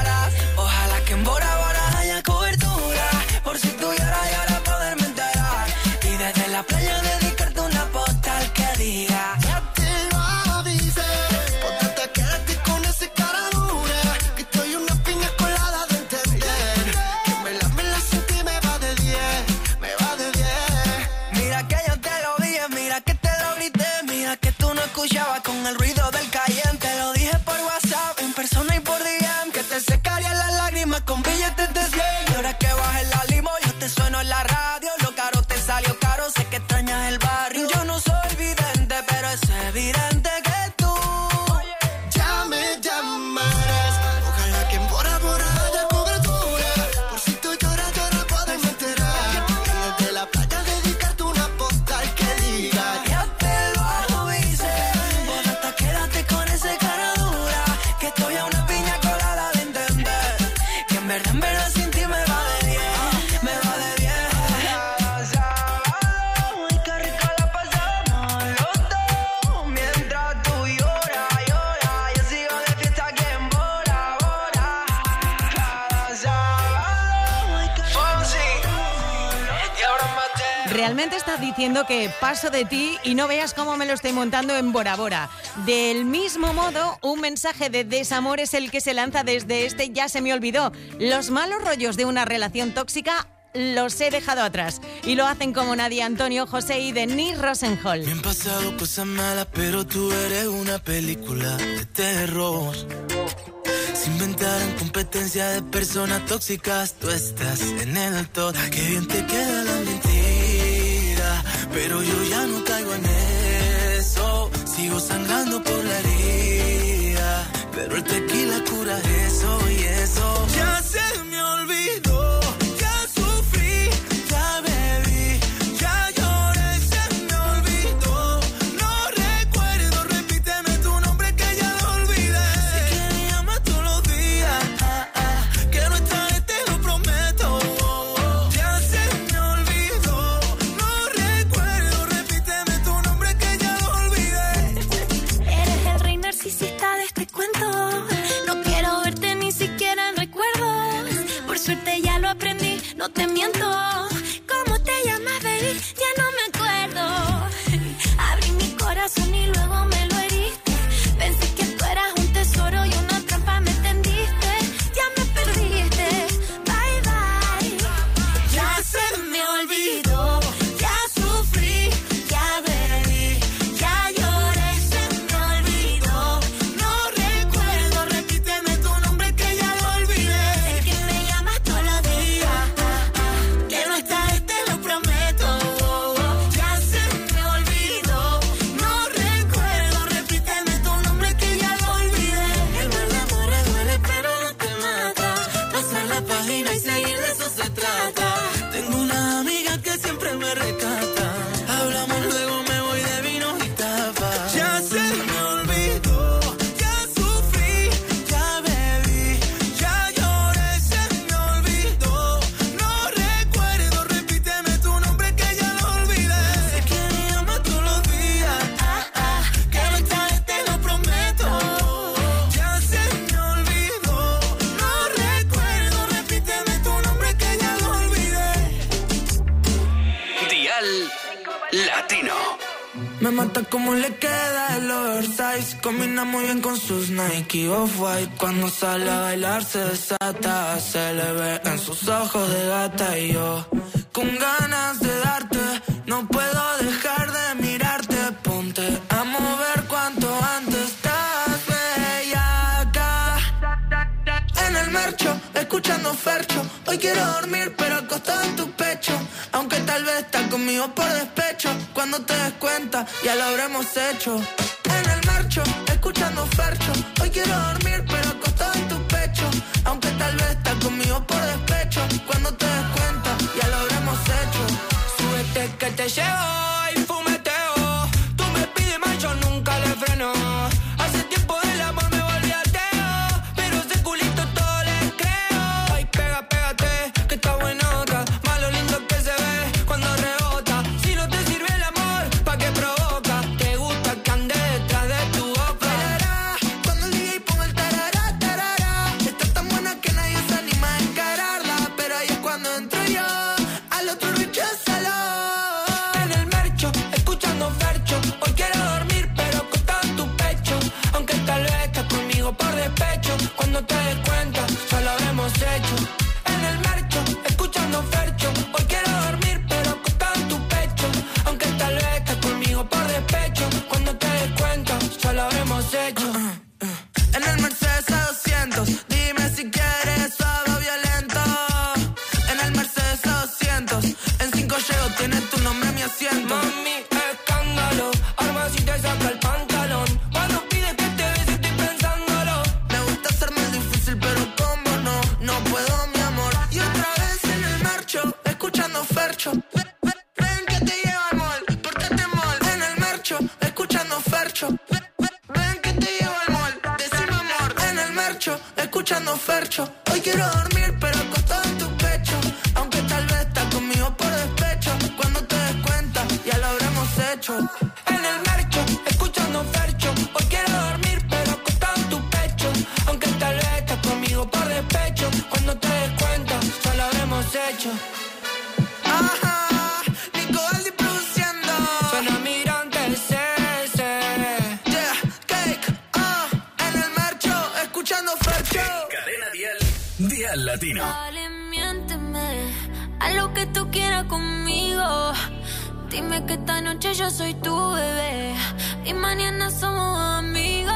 Realmente estás diciendo que paso de ti y no veas cómo me lo estoy montando en Bora Bora. Del mismo modo, un mensaje de desamor es el que se lanza desde este Ya se me olvidó. Los malos rollos de una relación tóxica los he dejado atrás. Y lo hacen como nadie Antonio José y Denise Rosenhol. Me han pasado cosas malas, pero tú eres una película de terror. Se inventaron competencia de personas tóxicas. Tú estás en el top. Qué bien te queda la mentira, pero yo ya no caigo en eso. Sigo sangrando por la herida, pero el tequila cura eso y eso. Ya se me olvidó. Suerte ya lo aprendí, no te miento. ¿Cómo te llamas, baby? Ya no me acuerdo. Abrí mi corazón y luego me lo heriste. Pensé que tú eras un tesoro y una trampa me tendiste. Ya me perdiste, bye bye. Ya se me olvidó, ya sufrí, ya bebí, ya lloré, se me olvidó. No recuerdo, repíteme tu nombre que ya lo olvidé. Me mata como le queda el oversize. Combina muy bien con sus Nike Off-White. Cuando sale a bailar se desata. Se le ve en sus ojos de gata. Y yo con ganas de darte, no puedo dejar de mirarte. Ponte a mover cuanto antes. Estás bellaca. En el marcho, escuchando Fercho. Hoy quiero dormir pero acostado en tu pecho. Aunque tal vez estás conmigo por despecho. Cuando te des cuenta, ya lo habremos hecho. En el marcho, escuchando Fercho. Hoy quiero dormir, pero acostado en tu pecho. Aunque tal vez estás conmigo por despecho. Cuando te des cuenta, ya lo habremos hecho. Súbete que te llevo y fumeteo. Tú me pides más, yo nunca le freno. Hace tiempo del amor me volví ateo, pero ese culito todo le creo. Ay, pégate, que está buenota. Más lo lindo que se ve cuando rebota. Si no te sirve el amor, ¿pa' qué provoca? Te gusta que ande detrás de tu boca. Tarará, cuando el DJ ponga el tarará, tarará. Está tan buena que nadie se anima a encararla. Pero ahí es cuando entro yo, al otro recházalo. En el marcho, escuchando Fercho. Hoy quiero dormir, pero acostado en tu pecho. Aunque tal vez estás conmigo por despecho. Cuando te des cuenta, ya lo habremos hecho. En el marcho, escuchando Fercho. Hoy quiero dormir, pero acostado en tu pecho. Aunque tal vez estás conmigo por despecho. Cuando te des cuenta, ya lo habremos hecho. En el Mercedes A200, dime si quieres suave o violento. En el Mercedes A200, en 5 llego, tiene tu nombre mi asiento. Mami, escándalo, arma si te saca el pantalón. Cuando pides que te bese estoy pensándolo. Me gusta ser más difícil, pero como no puedo, mi amor. Y otra vez en el marcho, escuchando Fercho. Ven que te llevo al mall, pórtate mal. En el marcho, escuchando Fercho. Ven que te llevo al mall, decime amor. En el marcho, escuchando Fercho. Hoy quiero dormir, pero acostado en tu pecho. Aunque tal vez estás conmigo por despecho. Cuando te des cuenta, ya lo habremos hecho. En el marcho, escuchando Fercho. Hoy quiero dormir, pero acostado en tu pecho. Aunque tal vez estás conmigo por despecho. Cuando te des cuenta, ya lo habremos hecho. Ajá, Nico Dial Latino. Dale, miénteme, haz lo que tú quieras conmigo. Dime que esta noche yo soy tu bebé y mañana somos amigos,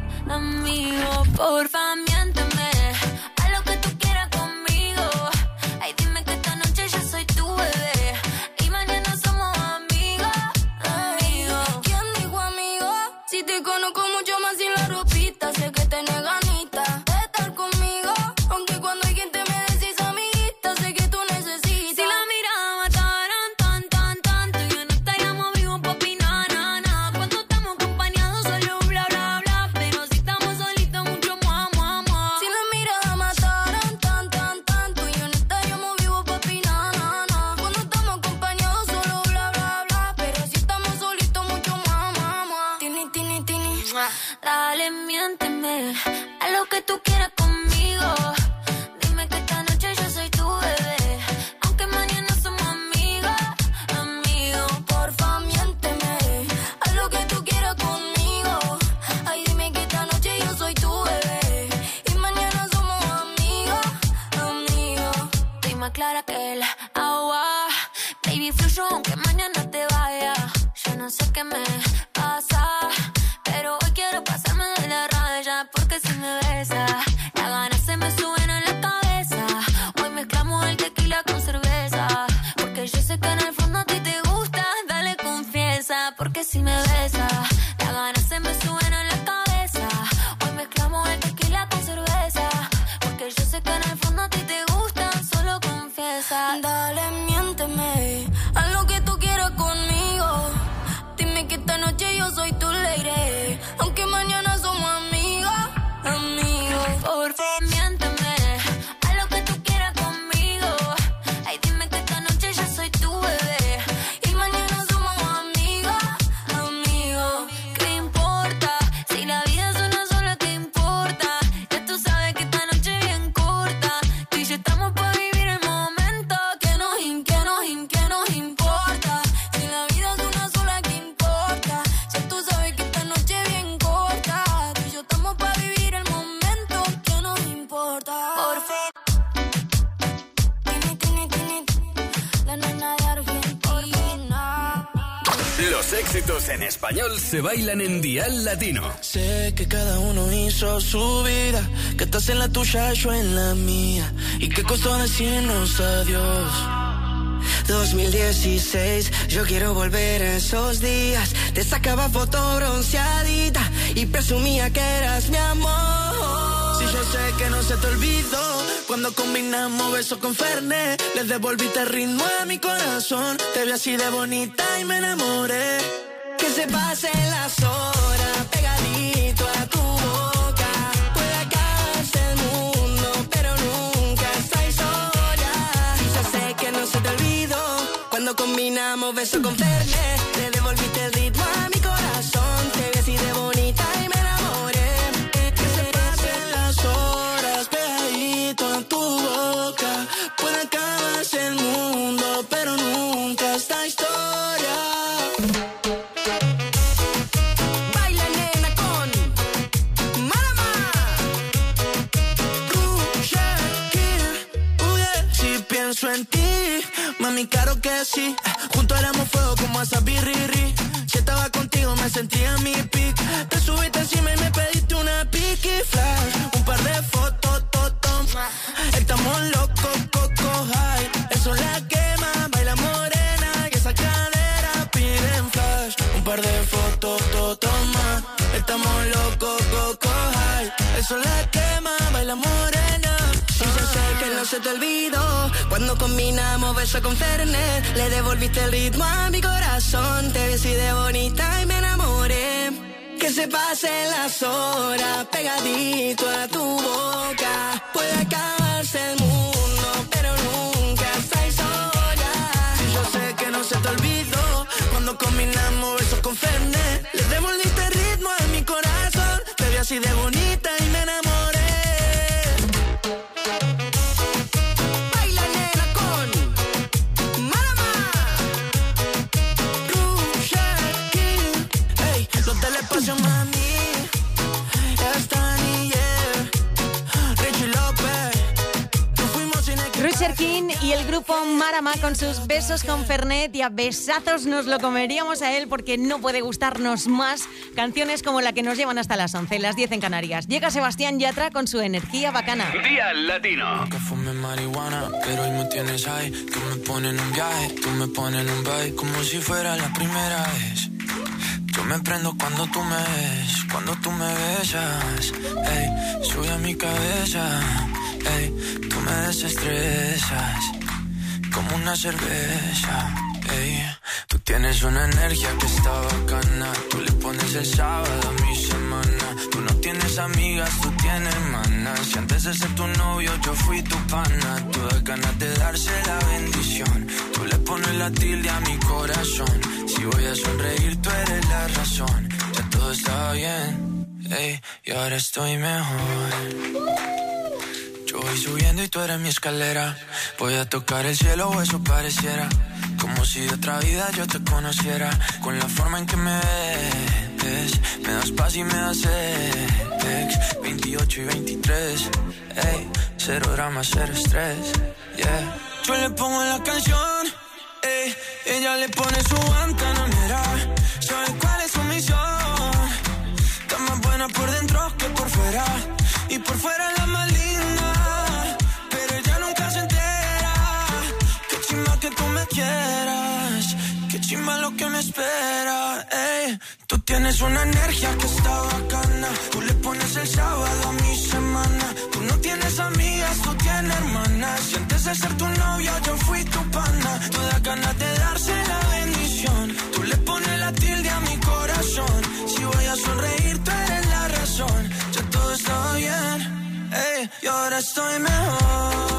amigos. Porfa, miénteme, haz lo que tú quieras conmigo. Ay, dime que esta noche yo soy tu bebé y mañana somos amigos, amigos. ¿Quién dijo amigo? Si te conozco mucho más sin la ropita, sé que tenés ganita de estar conmigo, aunque cuando hay quien te me decís amiguita, sé que tú necesitas. Si la mirada mataran tan, tan, tanto, yo no estaríamos vivos, papi, na, na, na. Cuando estamos acompañados solo bla, bla, bla, pero si estamos solitos mucho más, más, más. Si la mirada mataran tan, tan, tanto, yo no estaríamos vivos, papi, na, na, na. Cuando estamos acompañados solo bla, bla, bla, pero si estamos solitos mucho más, más, más. Tini, tini, tini. Dale, miénteme, haz lo que tú quieras conmigo. Dime que esta noche yo soy tu bebé, aunque mañana somos amigos, amigos. Porfa, miénteme, haz lo que tú quieras conmigo. Ay, dime que esta noche yo soy tu bebé y mañana somos amigos, amigos. Estoy más clara que el agua, baby, fluyo aunque mañana te vaya. Yo no sé qué me pasa, pero hoy quiero pasarme de la raya, porque si me besa, las ganas se me suben a la cabeza. Hoy mezclamos el tequila con cerveza, porque yo sé que en el fondo a ti te gusta. Dale, confiesa, porque si me besa, las ganas se me suben a la cabeza. Hoy mezclamos el tequila con cerveza, porque yo sé que en el fondo a ti te gusta. Solo confiesa. Dale, miénteme, haz lo que tú quieras conmigo. Dime que esta noche yo soy tu lady, aunque mañana somos amigos, amigos. Por favor, miénteme, haz lo que tú quieras conmigo. Ay, dime que esta noche yo soy tu bebé y mañana somos amigos, amigos. ¿Qué importa? Si la vida es una sola, ¿qué importa? Ya tú sabes que esta noche es bien corta. Tú y yo estamos para vivir el momento. Que nos importa. Si la vida es una sola, ¿qué importa? Ya tú sabes que esta noche es bien corta. Tú y yo estamos para vivir el momento. Que nos importa. Por fin. La nena de Argentina. Los éxitos en español se bailan en Dial Latino. Sé que cada uno hizo su vida, que estás en la tuya, yo en la mía, y que costó decirnos adiós. 2016, yo quiero volver a esos días. Te sacaba foto bronceadita y presumía que eras mi amor. Si yo sé que no se te olvidó, cuando combinamos besos con Fernet, le devolviste el ritmo a mi corazón. Te vi así de bonita y me enamoré. Que se pasen las horas pegadito a tu boca. Puede acabarse el mundo, pero nunca estáis sola. Si yo sé que no se te olvidó, cuando combinamos besos con Fernet, le devolviste el ritmo a mi corazón. Te vi así de bonita y me enamoré. Que se pasen las horas pegadito a tu boca. Puede acabarse el mundo, pero nunca esta historia. Baila, nena, con Malama. Si pienso en ti, mami, claro que sí. Juntos éramos fuego como esa birriri. Si estaba contigo me sentía mi pic. Te subiste encima y me pediste una piqui flash. Un par de fotos, estamos locos, coco high. Eso la quema, baila morena. Y esa cadera piden flash. Un par de fotos, más. Estamos locos, coco high. Eso la quema, baila morena. Si yo sé que no se te olvidó, cuando combinamos besos con Fernet, le devolviste el ritmo a mi corazón. Te vi así de bonita y me enamoré. Que se pasen las horas pegadito a tu boca. Puede acabarse el mundo, pero nunca estáis sola. Si yo sé que no se te olvidó, cuando combinamos besos con Fernet, le devolviste el ritmo a mi corazón. Te vi así de bonita y me enamoré. Baila, nena, con Malama. Hey, los del espacio, mami, están y yeah. Richie López. Usher King y el grupo Marama con sus besos con Fernet, y a besazos nos lo comeríamos a él porque no puede gustarnos más canciones como la que nos llevan hasta las 11, las 10 en Canarias. Llega Sebastián Yatra con su energía bacana. Dial Latino. Nunca fumé marihuana, pero hoy me tienes ahí. Tú me pones en un viaje, tú me pones en un baile, como si fuera la primera vez. Yo me prendo cuando tú me ves, cuando tú me besas. Ey, sube a mi cabeza. Ey, tú me desestresas como una cerveza. Ey, tú tienes una energía que está bacana. Tú le pones el sábado a mi semana. Tú no tienes amigas, tú tienes hermanas. Si antes de ser tu novio yo fui tu pana. Tú das ganas de darse la bendición. Tú le pones la tilde a mi corazón. Si voy a sonreír tú eres la razón. Ya todo está bien, ey, y ahora estoy mejor. Yo voy subiendo y tú eres mi escalera. Voy a tocar el cielo o eso pareciera. Como si de otra vida yo te conociera. Con la forma en que me ves, me das paz y me das sex. 28 y 23, ey, cero drama, cero estrés, yeah. Yo le pongo la canción, ey, ella le pone su guantanamera. ¿Sabes cuál es su misión? Está más buena por dentro que por fuera. Y por fuera la más linda, pero ella nunca se entera. Qué chimba que tú me quieras, qué chimba lo que me espera, ey. Tú tienes una energía que está bacana. Tú le pones el sábado a mi semana. Tú no tienes amigas, tú tienes hermanas. Si antes de ser tu novio yo fui tu pana. Tú das ganas de darse la bendición. Tú le pones la tilde a mi corazón. Si voy a sonreír tú eres la razón. Ya todo está bien, ey, y ahora estoy mejor.